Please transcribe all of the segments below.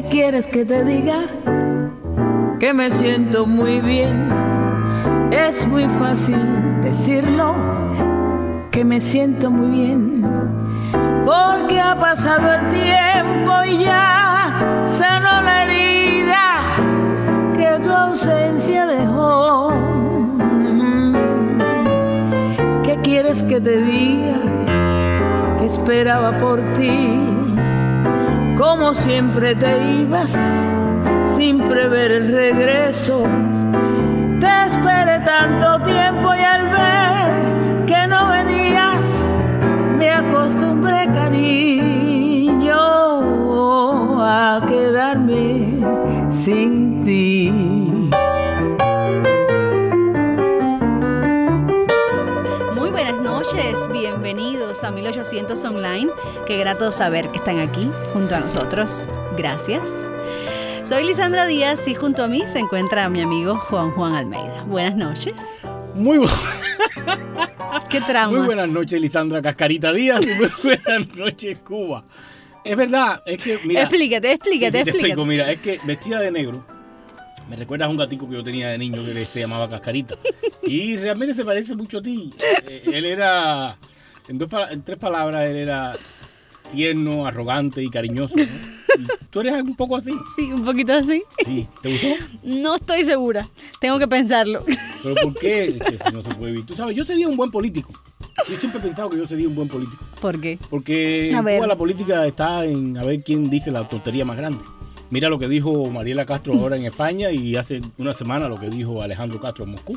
¿Qué quieres que te diga? Que me siento muy bien. Es muy fácil decirlo, que me siento muy bien, porque ha pasado el tiempo y ya sanó la herida que tu ausencia dejó. ¿Qué quieres que te diga? Que esperaba por ti, como siempre te ibas sin prever el regreso. Te esperé tanto tiempo y al ver que no venías me acostumbré, cariño, a quedarme sin ti. Muy buenas noches, bienvenidos a 1800 Online. Qué grato saber que están aquí junto a nosotros. Gracias. Soy Lisandra Díaz y junto a mí se encuentra mi amigo Juan Almeida. Buenas noches. ¿Qué tramas? Muy buenas noches, Lisandra Cascarita Díaz, y muy buenas noches, Cuba. Es verdad, es que, mira... Explícate. Te explico, mira, es que vestida de negro, me recuerdas a un gatico que yo tenía de niño que se llamaba Cascarita. Y realmente se parece mucho a ti. Él era, en 3 palabras, él era tierno, arrogante y cariñoso, ¿no? ¿Y tú eres un poco así? Sí, un poquito así. Sí. ¿Te gustó? No estoy segura, tengo que pensarlo. ¿Pero por qué? Es que no se puede vivir. Tú sabes, yo sería un buen político. Yo siempre he pensado que yo sería un buen político. ¿Por qué? Porque en Cuba la política está en a ver quién dice la tontería más grande. Mira lo que dijo Mariela Castro ahora en España y hace una semana lo que dijo Alejandro Castro en Moscú.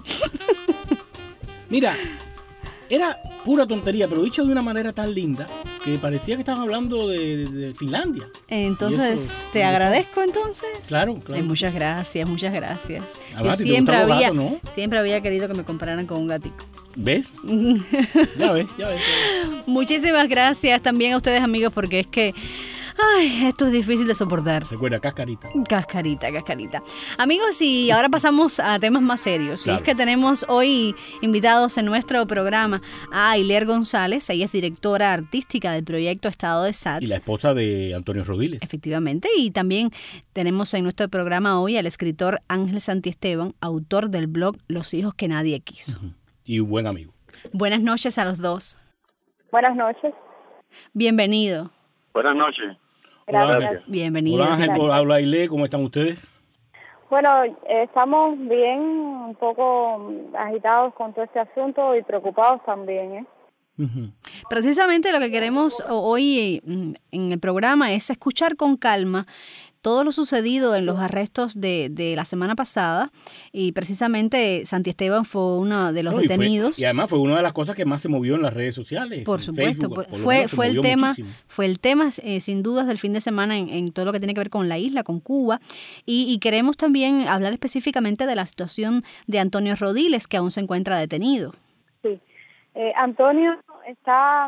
Mira, era pura tontería, pero dicho de una manera tan linda que parecía que estaban hablando de Finlandia. Entonces, eso, ¿te agradezco entonces? Claro. Muchas gracias. Además, Yo siempre había querido que me compararan con un gatico. ¿Ves? Ya ves. Muchísimas gracias también a ustedes, amigos, porque es que esto es difícil de soportar. Recuerda, Cascarita. Cascarita. Amigos, y ahora pasamos a temas más serios. Claro. Y es que tenemos hoy invitados en nuestro programa a Ayler González. Ella es directora artística del proyecto Estado de Sats. Y la esposa de Antonio Rodiles. Efectivamente. Y también tenemos en nuestro programa hoy al escritor Ángel Santiesteban, autor del blog Los hijos que nadie quiso. Uh-huh. Y un buen amigo. Buenas noches a los dos. Buenas noches. Bienvenido. Buenas noches. Gracias. Bienvenido. Hola Ángel, habla Aile, ¿cómo están ustedes? Bueno, estamos bien, un poco agitados con todo este asunto y preocupados también, ¿eh? Uh-huh. Precisamente lo que queremos hoy en el programa es escuchar con calma todo lo sucedido en los arrestos de la semana pasada, y precisamente Santiesteban fue uno de los detenidos. Y además fue una de las cosas que más se movió en las redes sociales. Por supuesto, Facebook, fue el tema sin dudas del fin de semana en todo lo que tiene que ver con la isla, con Cuba, y queremos también hablar específicamente de la situación de Antonio Rodiles, que aún se encuentra detenido. Sí, Antonio está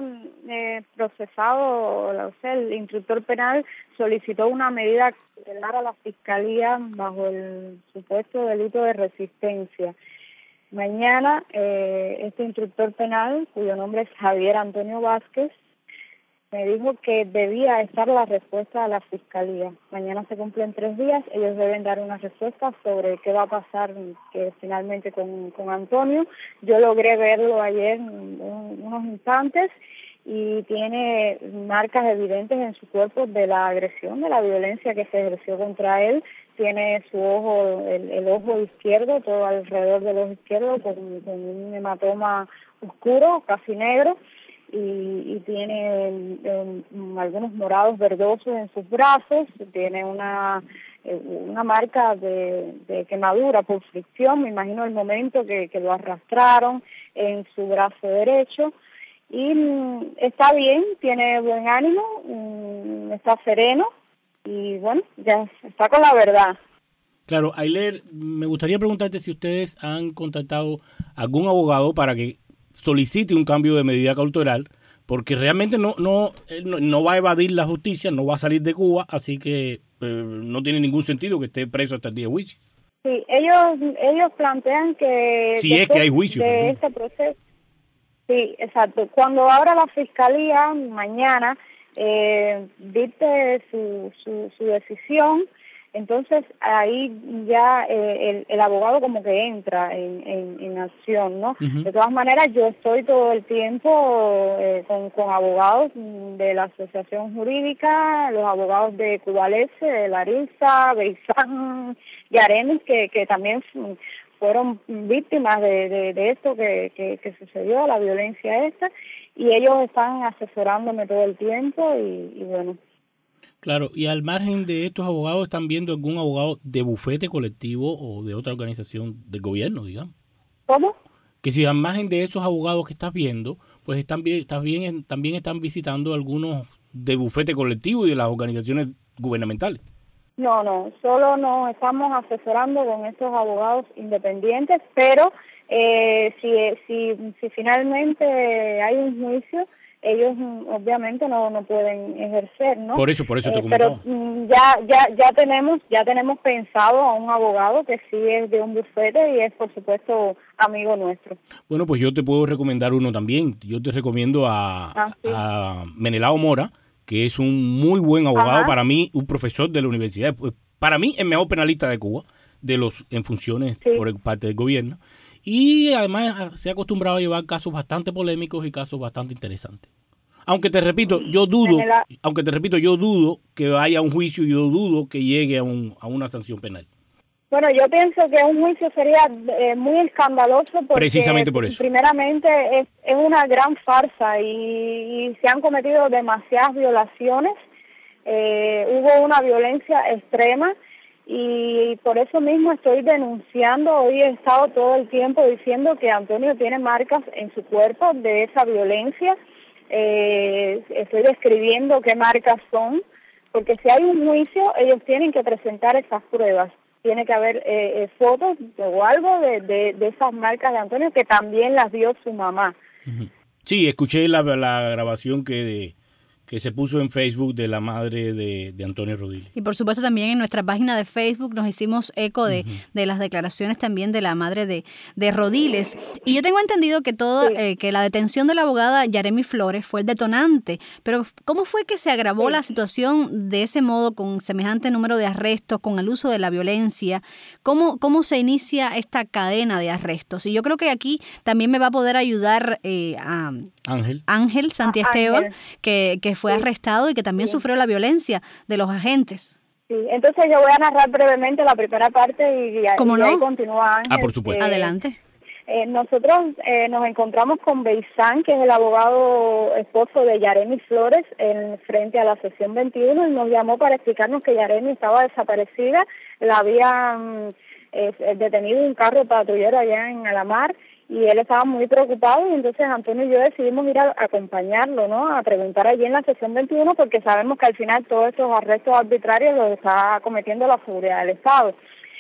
procesado, el instructor penal solicitó una medida cautelar a la Fiscalía bajo el supuesto delito de resistencia. Mañana este instructor penal, cuyo nombre es Javier Antonio Vázquez, me dijo que debía estar la respuesta de la Fiscalía. Mañana se cumplen 3 días, ellos deben dar una respuesta sobre qué va a pasar finalmente con Antonio. Yo logré verlo ayer unos instantes y tiene marcas evidentes en su cuerpo de la agresión, de la violencia que se ejerció contra él. Tiene su ojo, el ojo izquierdo, todo alrededor del ojo izquierdo con un hematoma oscuro, casi negro. Y tiene algunos morados verdosos en sus brazos, tiene una marca de quemadura por fricción, me imagino el momento que lo arrastraron en su brazo derecho, y está bien, tiene buen ánimo, está sereno y bueno, ya está con la verdad. Claro, Ayler, me gustaría preguntarte si ustedes han contactado a algún abogado para que solicite un cambio de medida cautelar, porque realmente no va a evadir la justicia, no va a salir de Cuba, así que no tiene ningún sentido que esté preso hasta el día de juicio. Sí, ellos plantean que... Si es que hay juicio. De este proceso. Sí, exacto. Cuando abra la Fiscalía mañana, dicte su decisión. Entonces ahí ya el abogado como que entra en acción, ¿no? Uh-huh. De todas maneras, yo estoy todo el tiempo con abogados de la asociación jurídica, los abogados de Cubalese, de Larissa, Beisán, Yaremis, que también fueron víctimas de esto que sucedió, la violencia esta, y ellos están asesorándome todo el tiempo y bueno. Claro, y al margen de estos abogados, ¿están viendo algún abogado de bufete colectivo o de otra organización del gobierno, digamos? ¿Cómo? Que si al margen de esos abogados que estás viendo, pues también están visitando algunos de bufete colectivo y de las organizaciones gubernamentales. No, solo nos estamos asesorando con estos abogados independientes, pero si finalmente hay un juicio, ellos obviamente no pueden ejercer, ¿no? Por eso te comentaba. Pero ya tenemos pensado a un abogado que sí es de un bufete y es, por supuesto, amigo nuestro. Bueno, pues yo te puedo recomendar uno también. Yo te recomiendo a Menelao Mora, que es un muy buen abogado. Ajá. Para mí, un profesor de la universidad. Pues, para mí, el mejor penalista de Cuba, en funciones por parte del gobierno. Y además se ha acostumbrado a llevar casos bastante polémicos y casos bastante interesantes. Aunque te repito, yo dudo que vaya a un juicio y yo dudo que llegue a una sanción penal. Bueno, yo pienso que un juicio sería muy escandaloso porque precisamente por eso. Primeramente es una gran farsa y se han cometido demasiadas violaciones. Hubo una violencia extrema. Y por eso mismo estoy denunciando, hoy he estado todo el tiempo diciendo que Antonio tiene marcas en su cuerpo de esa violencia, estoy describiendo qué marcas son, porque si hay un juicio ellos tienen que presentar esas pruebas, tiene que haber fotos o algo de esas marcas de Antonio que también las vio su mamá. Sí, escuché la grabación que se puso en Facebook de la madre de Antonio Rodiles. Y por supuesto también en nuestra página de Facebook nos hicimos eco de las declaraciones también de la madre de Rodiles. Y yo tengo entendido que que la detención de la abogada Yaremi Flores fue el detonante, pero ¿cómo fue que se agravó la situación de ese modo con semejante número de arrestos, con el uso de la violencia? ¿Cómo se inicia esta cadena de arrestos? Y yo creo que aquí también me va a poder ayudar a Ángel Santiesteban, que fue arrestado y que también sufrió la violencia de los agentes. Sí, entonces yo voy a narrar brevemente la primera parte y ahí continúa Ángel. Por supuesto. Adelante. Nosotros nos encontramos con Beisán, que es el abogado esposo de Yaremi Flores, frente a la sesión 21, y nos llamó para explicarnos que Yaremi estaba desaparecida, la habían detenido un carro patrullero allá en Alamar, y él estaba muy preocupado, y entonces Antonio y yo decidimos ir a acompañarlo, ¿no? A preguntar allí en la sesión 21, porque sabemos que al final todos estos arrestos arbitrarios los está cometiendo la seguridad del Estado.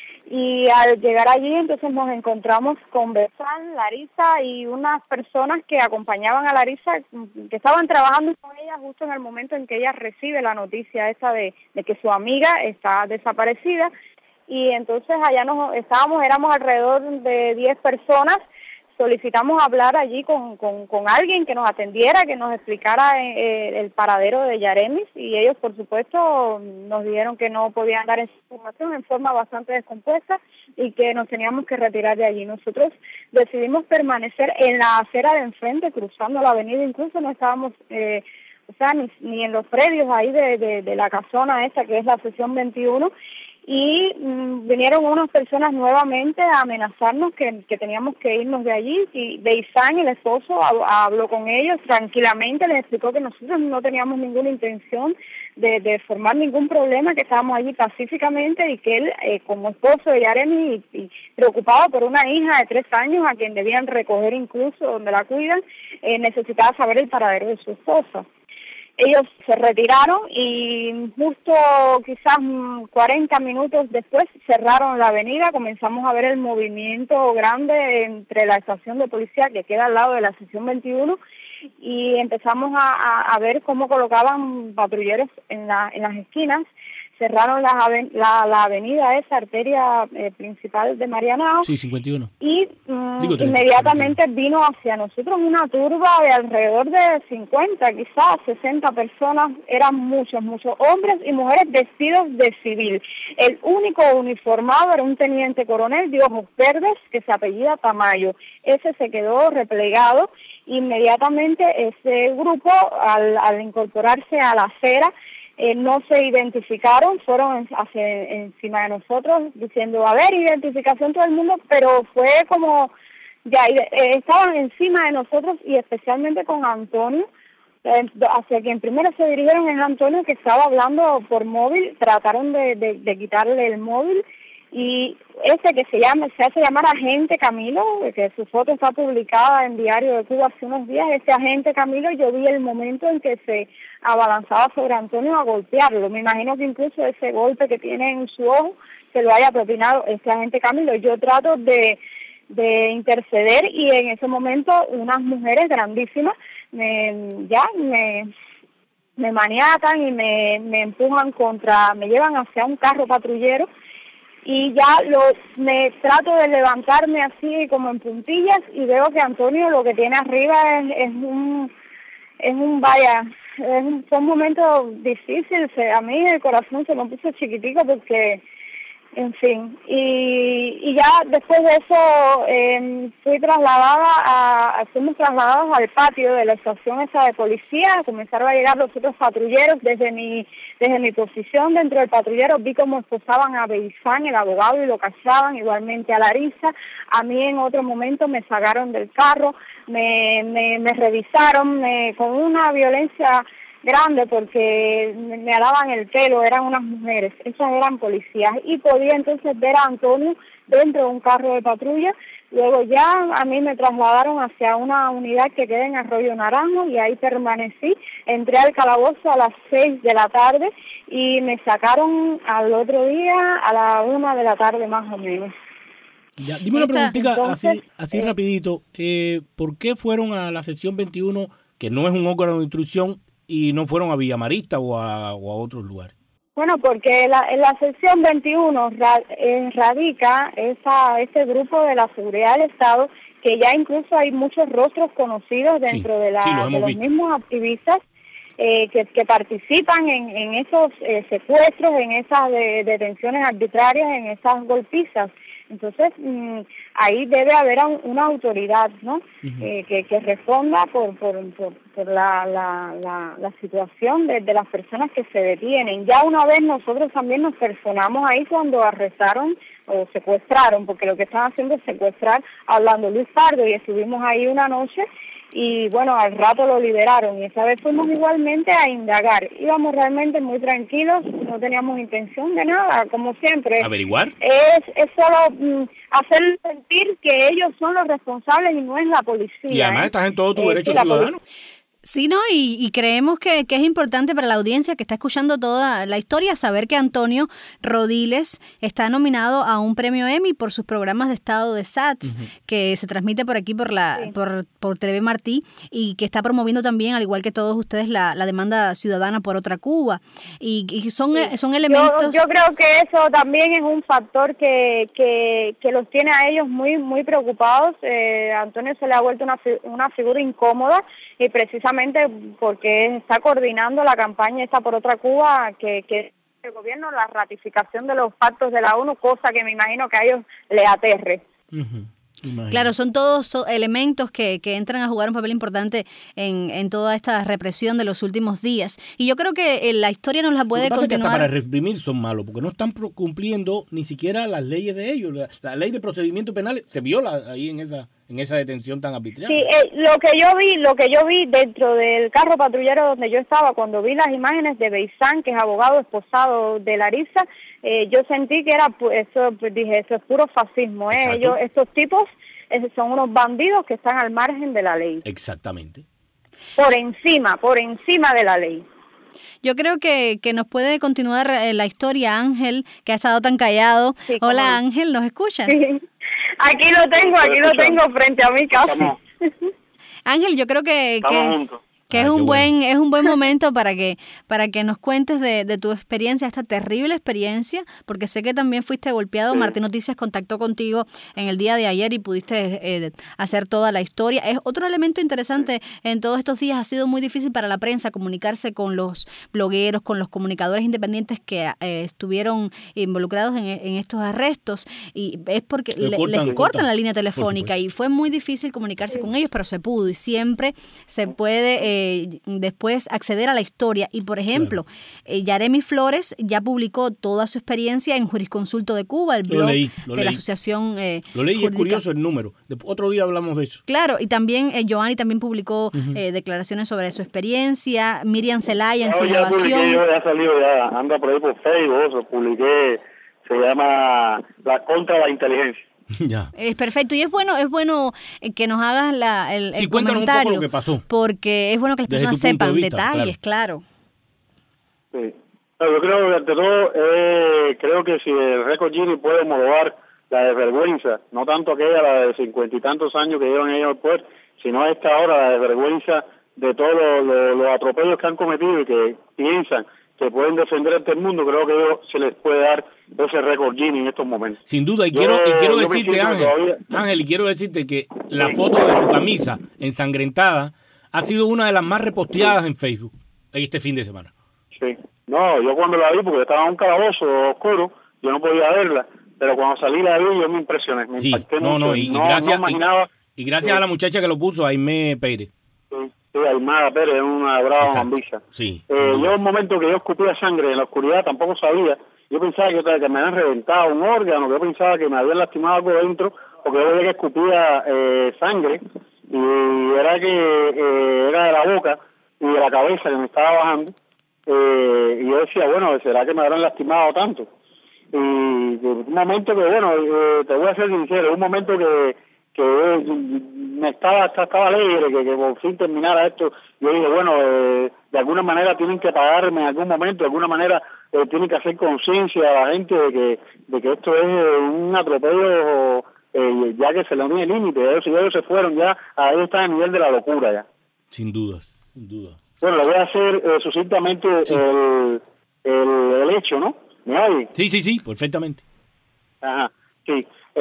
Y al llegar allí, entonces nos encontramos con Beisán, Larissa y unas personas que acompañaban a Larissa, que estaban trabajando con ella justo en el momento en que ella recibe la noticia esa de que su amiga está desaparecida. Y entonces allá éramos alrededor de 10 personas. Solicitamos hablar allí con alguien que nos atendiera, que nos explicara el paradero de Yaremis, y ellos, por supuesto, nos dijeron que no podían dar esa información en forma bastante descompuesta y que nos teníamos que retirar de allí. Nosotros decidimos permanecer en la acera de enfrente, cruzando la avenida, incluso no estábamos ni en los predios ahí de la casona esa que es la sesión 21, y vinieron unas personas nuevamente a amenazarnos que teníamos que irnos de allí, y Beisán, el esposo, habló con ellos tranquilamente, les explicó que nosotros no teníamos ninguna intención de formar ningún problema, que estábamos allí pacíficamente, y que él, como esposo de Yaremi y preocupado por una hija de 3 años a quien debían recoger incluso donde la cuidan, necesitaba saber el paradero de su esposa. Ellos se retiraron y justo quizás 40 minutos después cerraron la avenida. Comenzamos a ver el movimiento grande entre la estación de policía que queda al lado de la sección 21 y empezamos a ver cómo colocaban patrulleros en las esquinas. cerraron la avenida, esa arteria principal de Marianao. Sí, 51. Y inmediatamente vino hacia nosotros una turba de alrededor de 50, quizás 60 personas. Eran muchos hombres y mujeres vestidos de civil. El único uniformado era un teniente coronel de ojos verdes que se apellida Tamayo. Ese se quedó replegado. Inmediatamente ese grupo, al incorporarse a la acera, no se identificaron, fueron encima de nosotros diciendo, a ver, identificación todo el mundo, pero fue como, ya estaban encima de nosotros y especialmente con Antonio, hacia quien primero se dirigieron es Antonio, que estaba hablando por móvil, trataron de quitarle el móvil, y ese que se hace llamar agente Camilo, que su foto está publicada en Diario de Cuba hace unos días, ese agente Camilo, yo vi el momento en que se abalanzaba sobre Antonio a golpearlo. Me imagino que incluso ese golpe que tiene en su ojo se lo haya propinado ese agente Camilo. Yo trato de interceder y en ese momento unas mujeres grandísimas me maniatan y me empujan me llevan hacia un carro patrullero. Y ya me trato de levantarme así como en puntillas y veo que Antonio lo que tiene arriba fue un momento difícil. A mí el corazón se me puso chiquitico porque, en fin, y ya después de eso fuimos trasladados al patio de la estación esa de policía. Comenzaron a llegar los otros patrulleros. Desde mi posición dentro del patrullero vi cómo esposaban a Beizán, el abogado, y lo cachaban, igualmente a Larissa. A mí en otro momento me sacaron del carro, me revisaron con una violencia grande porque me alaban el pelo, eran unas mujeres, esas eran policías, y podía entonces ver a Antonio dentro de un carro de patrulla. Luego ya a mí me trasladaron hacia una unidad que queda en Arroyo Naranjo y ahí permanecí. Entré al calabozo a las 6 de la tarde y me sacaron al otro día a la 1 de la tarde más o menos. Ya, dime una preguntita así rapidito. ¿Por qué fueron a la sección 21, que no es un órgano de instrucción, y no fueron a Villamarista o a otros lugares? Bueno, porque en la sección 21 radica ese grupo de la seguridad del Estado, que ya incluso hay muchos rostros conocidos dentro de los mismos activistas que participan en esos secuestros, en esas detenciones arbitrarias, en esas golpizas. Entonces, ahí debe haber una autoridad, ¿no? Que responda por la situación de las personas que se detienen. Ya una vez nosotros también nos personamos ahí cuando arrestaron o secuestraron, porque lo que están haciendo es secuestrar a Orlando Luis Pardo, y estuvimos ahí una noche y bueno, al rato lo liberaron, y esa vez fuimos igualmente a indagar. Íbamos realmente muy tranquilos, no teníamos intención de nada, como siempre. ¿Averiguar? Es solo hacer sentir que ellos son los responsables y no es la policía. Y además estás en todo tu derecho ciudadano. Sí, no, y creemos que es importante para la audiencia que está escuchando toda la historia saber que Antonio Rodiles está nominado a un premio Emmy por sus programas de estado de SATS, que se transmite por aquí por TV Martí, y que está promoviendo también, al igual que todos ustedes, la demanda ciudadana por otra Cuba. Y son elementos... Yo creo que eso también es un factor que los tiene a ellos muy, muy preocupados. Antonio se le ha vuelto una figura incómoda, y precisamente porque está coordinando la campaña esta por otra Cuba, que el gobierno, la ratificación de los pactos de la ONU, cosa que me imagino que a ellos le aterre. Claro, son todos elementos que entran a jugar un papel importante en toda esta represión de los últimos días. Y yo creo que la historia nos la puede continuar. Que hasta para reprimir son malos, porque no están cumpliendo ni siquiera las leyes de ellos. La ley de procedimiento penal se viola ahí en esa detención tan arbitraria. Sí, lo que yo vi dentro del carro patrullero donde yo estaba, cuando vi las imágenes de Beizán, que es abogado esposado de Larissa, yo sentí que era eso es puro fascismo. Estos tipos son unos bandidos que están al margen de la ley. Exactamente. Por encima de la ley. Yo creo que nos puede continuar la historia, Ángel, que ha estado tan callado. Sí, hola, Ángel, ¿nos escuchas? Sí. Aquí lo tengo frente a mí casi. Ángel, yo creo que Que es un buen momento para que nos cuentes de tu experiencia, esta terrible experiencia, porque sé que también fuiste golpeado. Sí. Martín Noticias contactó contigo en el día de ayer y pudiste hacer toda la historia. Es otro elemento interesante. En todos estos días ha sido muy difícil para la prensa comunicarse con los blogueros, con los comunicadores independientes que estuvieron involucrados en estos arrestos, y es porque les cortan la línea telefónica y fue muy difícil comunicarse con ellos, pero se pudo y siempre se puede después acceder a la historia. Y por ejemplo, Yaremi Flores ya publicó toda su experiencia en Jurisconsulto de Cuba, el blog de la asociación lo leí, es curioso el número. Otro día hablamos de eso. Claro, y también Joanny también publicó declaraciones sobre su experiencia. Miriam Zelaya en Sin Evasión. Ya salió, ya anda por ahí por Facebook, lo publiqué, se llama La Contra la Inteligencia. Ya. Es perfecto, y es bueno que nos hagas el cuéntanos comentario, un poco lo que pasó, porque es bueno que las personas sepan detalles, claro. Sí. No, yo creo que ante todo, creo que si el récord Gini puede homologar la desvergüenza, no tanto aquella, la de 50 y tantos años que llevan ellos al poder, sino esta ahora, la desvergüenza de todos los atropellos que han cometido y que piensan que pueden defender ante el mundo, creo que ellos se les puede dar ese récord Gini en estos momentos. Sin duda, y quiero decirte, Ángel, y quiero decirte que la foto de tu camisa ensangrentada ha sido una de las más reposteadas en Facebook este fin de semana. Sí, no, yo cuando la vi, porque estaba en un calabozo oscuro, yo no podía verla, pero cuando salí la vi, yo me impresioné, me impacté mucho. Y gracias a la muchacha que lo puso, Aimé Pérez. Sí, Aymara Pérez es una brava bambisa. Sí. Yo un momento que yo escupía sangre en la oscuridad tampoco sabía. Yo pensaba que me habían reventado un órgano, yo pensaba que me habían lastimado algo dentro, porque yo veía que escupía sangre, y era que era de la boca y de la cabeza que me estaba bajando. Y yo decía, bueno, ¿será que me habrán lastimado tanto? Y un momento que, bueno, te voy a ser sincero, un momento que me estaba alegre que por fin terminara esto. Yo dije, bueno, de alguna manera tienen que pagarme en algún momento, de alguna manera tienen que hacer conciencia a la gente de que esto es un atropello, ya que se le tiene límite. Ellos se fueron ya, ahí está el nivel de la locura ya. Sin duda, sin duda. Bueno, le voy a hacer sucintamente el hecho, ¿no? ¿Me oye? Sí, perfectamente. Ajá, sí.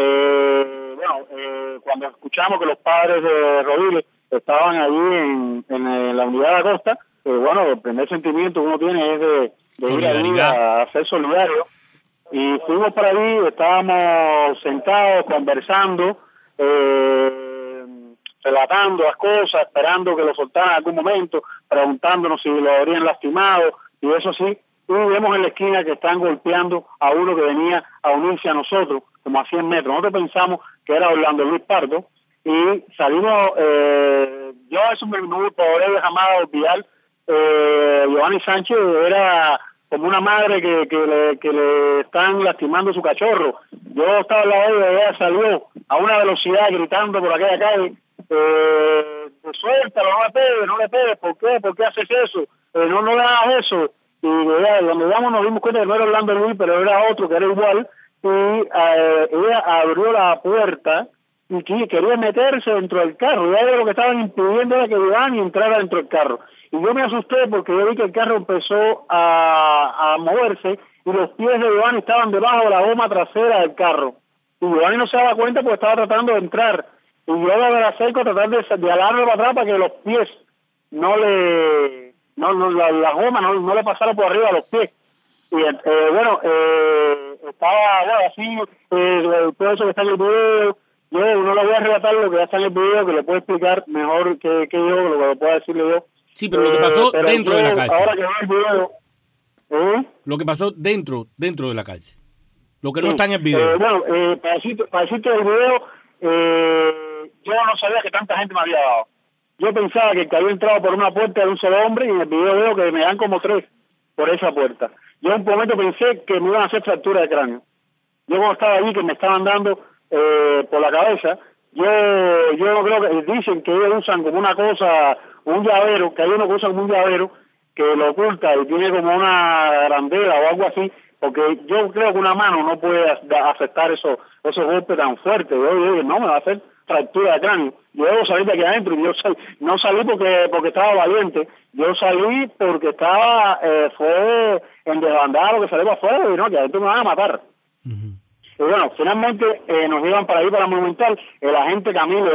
Cuando escuchamos que los padres de Rodiles estaban allí en la unidad de la costa, el primer sentimiento que uno tiene es de ir allí a ser solidario. Y fuimos para allí, estábamos sentados, conversando, relatando las cosas, esperando que lo soltaran en algún momento, preguntándonos si lo habrían lastimado, y eso sí. Y vemos en la esquina que están golpeando a uno que venía a unirse a nosotros, como a 100 metros. Nosotros pensamos que era Orlando Luis Pardo, y salimos, yo eso no podré jamás olvidar. Giovanni Sánchez era como una madre que le están lastimando su cachorro. Yo estaba al lado de ella, salió a una velocidad gritando por aquella calle, suéltalo, no le pegues, ¿por qué? ¿Por qué haces eso? No le hagas eso. Y cuando nos dimos cuenta que no era Orlando Luis, pero era otro que era igual, y ella abrió la puerta y quería meterse dentro del carro, y ella lo que estaban impidiendo era que Giovanni entrara dentro del carro. Y yo me asusté porque yo vi que el carro empezó a moverse y los pies de Giovanni estaban debajo de la goma trasera del carro. Y Giovanni no se daba cuenta porque estaba tratando de entrar. Y yo me acerco a tratar de alarme para atrás para que los pies la goma no le pasara por arriba a los pies. Y estaba así, todo eso que está en el video. Yo no le voy a relatar lo que ya está en el video, que le puedo explicar mejor que yo, lo que pueda decirle yo. Sí, pero lo que pasó dentro de la cárcel. Ahora que veo el video, lo que pasó dentro de la cárcel. Lo que no está en el video. Para decirte el video, yo no sabía que tanta gente me había dado. Yo pensaba que había entrado por una puerta de un solo hombre, y en el video veo que me dan como 3 por esa puerta. Yo en un momento pensé que me iban a hacer fractura de cráneo. Yo cuando estaba allí, que me estaban dando por la cabeza, yo no creo que... Dicen que ellos usan como una cosa, un llavero, que hay uno que usa como un llavero, que lo oculta y tiene como una arandela o algo así, porque yo creo que una mano no puede aceptar esos golpes tan fuertes. Yo dije, no, me va a hacer fractura de cráneo. Yo debo salir de aquí adentro. No salí porque estaba valiente. Yo salí porque fue en desbandada lo que salió afuera y no, que adentro me van a matar. Uh-huh. Y bueno, finalmente nos iban para ir para Monumental. El agente Camilo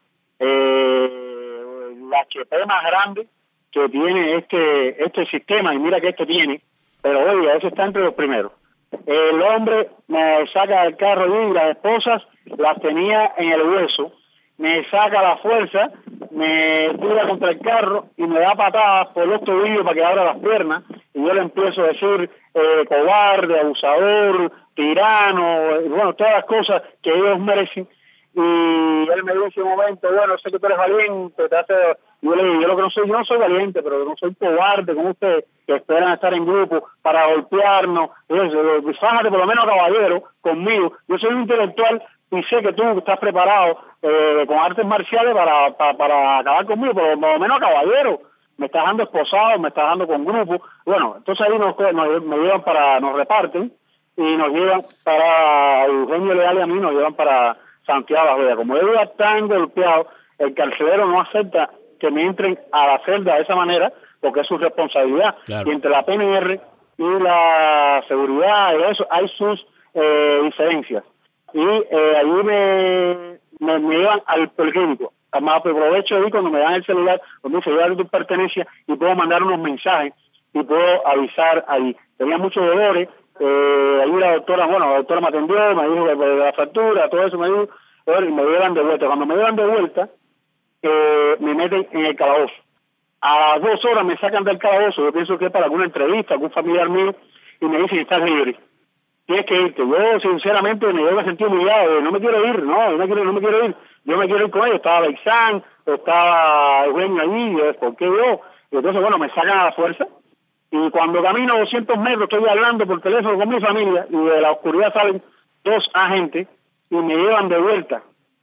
la HP más grande que tiene este sistema, y mira que tiene, pero oye, ese está entre los primeros. El hombre me saca del carro y las esposas las tenía en el hueso, me saca la fuerza, me tira contra el carro y me da patadas por los tobillos para que abra las piernas, y yo le empiezo a decir cobarde, abusador, tirano, y bueno, todas las cosas que ellos merecen. Y él me dice un momento, bueno, sé que tú eres valiente, yo le digo, yo no soy valiente, pero no soy cobarde como ustedes, que esperan estar en grupo para golpearnos. Fájate por lo menos caballero conmigo. Yo soy un intelectual y sé que tú estás preparado con artes marciales para acabar conmigo, pero por lo menos caballero. Me estás dando esposado, me estás dando con grupo. Bueno, entonces ahí nos llevan nos reparten y nos llevan para Eugenio Leal y a mí nos llevan para Santiago La Joya. Como yo iba tan golpeado, el carcelero no acepta que me entren a la celda de esa manera, porque es su responsabilidad. Claro. Y entre la PNR y la seguridad y eso hay sus diferencias. Y allí me llevan al policlínico. Además, aprovecho ahí cuando me dan el celular, donde dice, lleva tu pertenencia y puedo mandar unos mensajes y puedo avisar ahí. Tenía muchos dolores. Ahí la doctora me atendió, me dijo de la fractura, todo eso me dijo, y me llevan de vuelta. Cuando me llevan de vuelta, me meten en el calabozo. A las 2 horas me sacan del calabozo, yo pienso que es para alguna entrevista, algún familiar mío, y me dicen, estás libre, tienes que irte. Yo sinceramente me llevo a sentir humillado, no me quiero ir, no me quiero ir, yo me quiero ir con ellos. Estaba Beixán, estaba Eugenio allí, ¿por qué yo? Y entonces bueno, me sacan a la fuerza, y cuando camino 200 metros estoy hablando por teléfono con mi familia, y de la oscuridad salen 2 agentes y me llevan de vuelta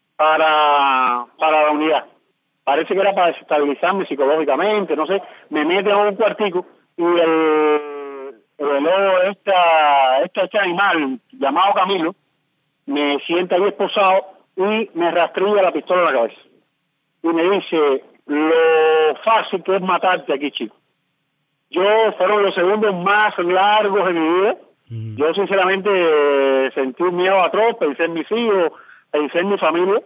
para la unidad. Parece que era para desestabilizarme psicológicamente, no sé, me meten a un cuartico y este animal llamado Camilo me sienta ahí esposado y me rastrilla la pistola en la cabeza. Y me dice, lo fácil que es matarte aquí, chico. Fueron los segundos más largos de mi vida. Yo sinceramente sentí un miedo atroz, pensé en mis hijos, pensé en mi familia.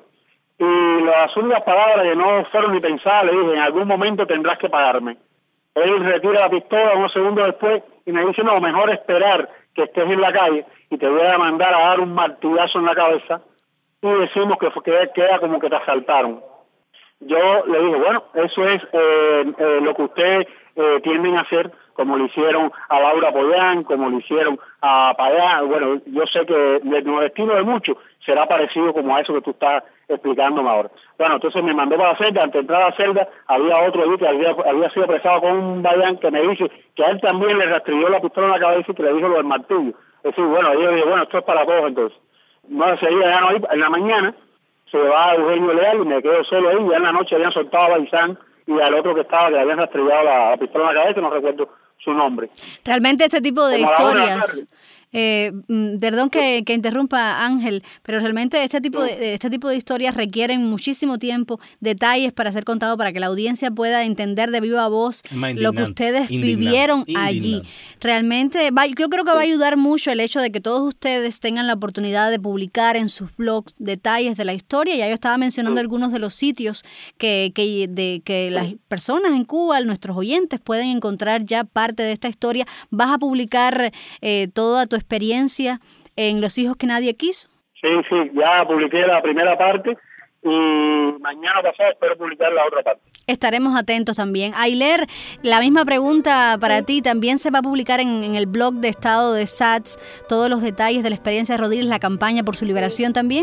Y las únicas palabras que no fueron ni pensadas, le dije, en algún momento tendrás que pagarme. Él retira la pistola unos segundos después y me dice, no, mejor esperar que estés en la calle y te voy a mandar a dar un martillazo en la cabeza y decimos que queda como que te asaltaron. Yo le dije, bueno, eso es lo que ustedes tienden a hacer, como le hicieron a Laura Pollán, como le hicieron a Payá. Bueno, yo sé que el destino de muchos será parecido como a eso que tú estás explicándome ahora. Bueno, entonces me mandó para la celda. Antes de entrar a la celda había otro allí que había sido apresado con un Bayán que me dice que a él también le rastrilló la pistola en la cabeza y que le dijo lo del martillo. Es decir, bueno, yo dije, bueno, esto es para todos entonces. No, seguía ya no ahí. En la mañana se va Eugenio Leal y me quedo solo ahí. Ya en la noche habían soltado a Baizán y al otro que le habían rastrillado la pistola en la cabeza, no recuerdo su nombre. Realmente este tipo de historias, perdón que interrumpa Ángel, pero realmente este tipo de historias requieren muchísimo tiempo, detalles para ser contado, para que la audiencia pueda entender de viva voz lo que ustedes vivieron allí. Realmente yo creo que va a ayudar mucho el hecho de que todos ustedes tengan la oportunidad de publicar en sus blogs detalles de la historia. Ya yo estaba mencionando algunos de los sitios que las personas en Cuba, nuestros oyentes, pueden encontrar ya parte de esta historia. ¿Vas a publicar toda tu experiencia en Los hijos que nadie quiso? Sí, ya publiqué la primera parte y mañana pasado espero publicar la otra parte. Estaremos atentos también. Ayler, la misma pregunta para ti. ¿También se va a publicar en el blog de Estado de SATS todos los detalles de la experiencia de Rodríguez, la campaña por su liberación también?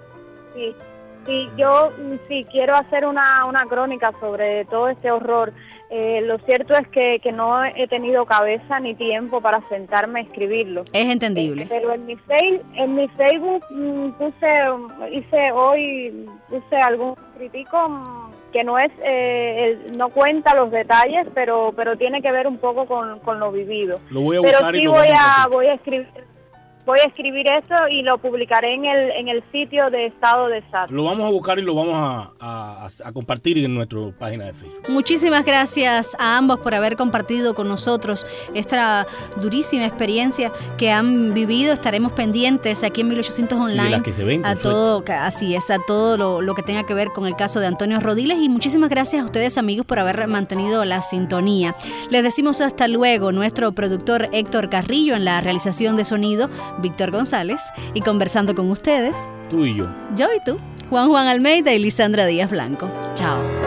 Sí, yo quiero hacer una crónica sobre todo este horror. Lo cierto es que no he tenido cabeza ni tiempo para sentarme a escribirlo. Es entendible. Pero en mi Facebook puse algún crítico que no es no cuenta los detalles, pero tiene que ver un poco con lo vivido. Lo voy a buscar pero sí voy a escribir. voy a escribir eso y lo publicaré en el sitio de Estado de Desastre. Lo vamos a buscar y lo vamos a compartir en nuestra página de Facebook. Muchísimas gracias a ambos por haber compartido con nosotros esta durísima experiencia que han vivido. Estaremos pendientes aquí en 1800 Online. Y de las que se ven, a todo, así es, a todo lo que tenga que ver con el caso de Antonio Rodiles. Y muchísimas gracias a ustedes, amigos, por haber mantenido la sintonía. Les decimos hasta luego. Nuestro productor Héctor Carrillo, en la realización de sonido Víctor González, y conversando con ustedes, tú y yo y tú, Juan Almeida y Lisandra Díaz Blanco. Chao.